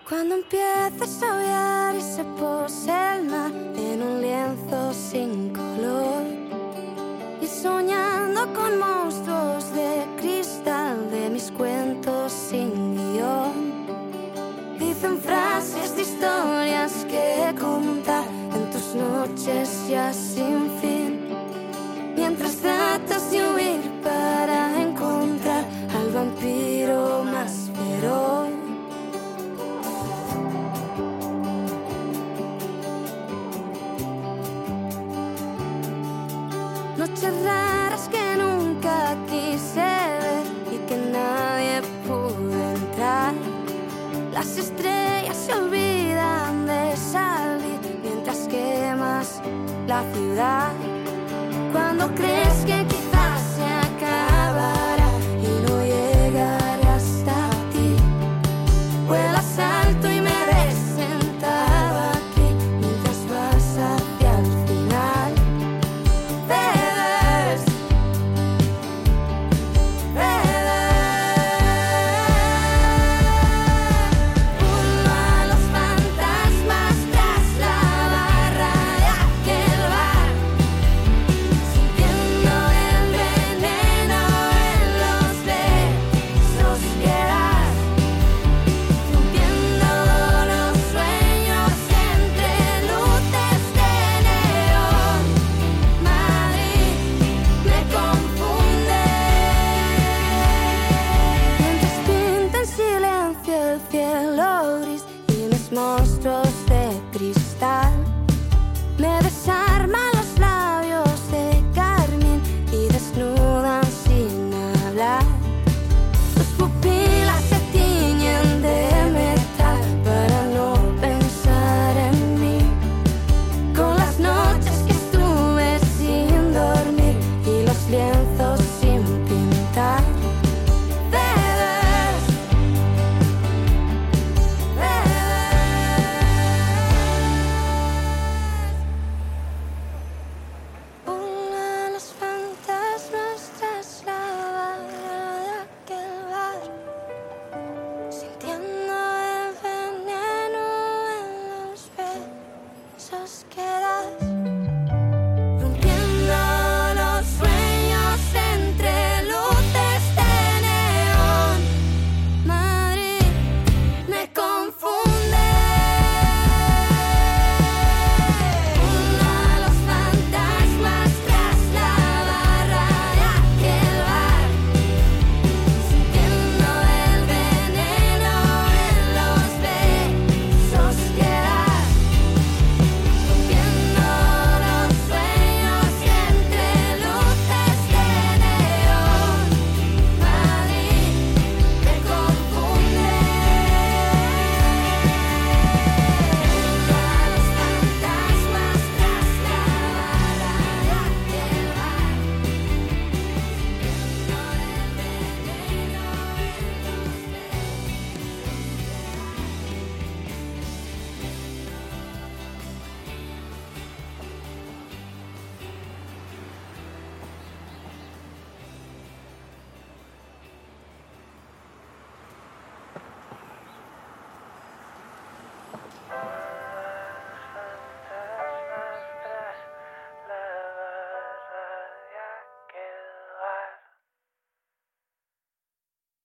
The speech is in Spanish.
Cuando empieces a aullar y se pose el mar en un lienzo sin color, y soñando con monstruos de cristal de mis cuentos sin guión, dicen frases de historias que contar en tus noches ya sin fin, mientras tratas de huir para encontrar al vampiro más feroz. Noches raras que nunca quise ver y que nadie pudo entrar. Las estrellas se olvidan de salir mientras quemas la ciudad. Cuando crees que quizás se acabará y no llegará hasta ti, vuelas alto y me ves sentado aquí mientras vas hacia el final. Monstruos de cristal me desarman los labios de carmín y desnudan sin hablar. Tus pupilas se tiñen de metal para no pensar en mí, con las noches que estuve sin dormir y los lienzos sin pintar. Sintiendo el veneno en los besos que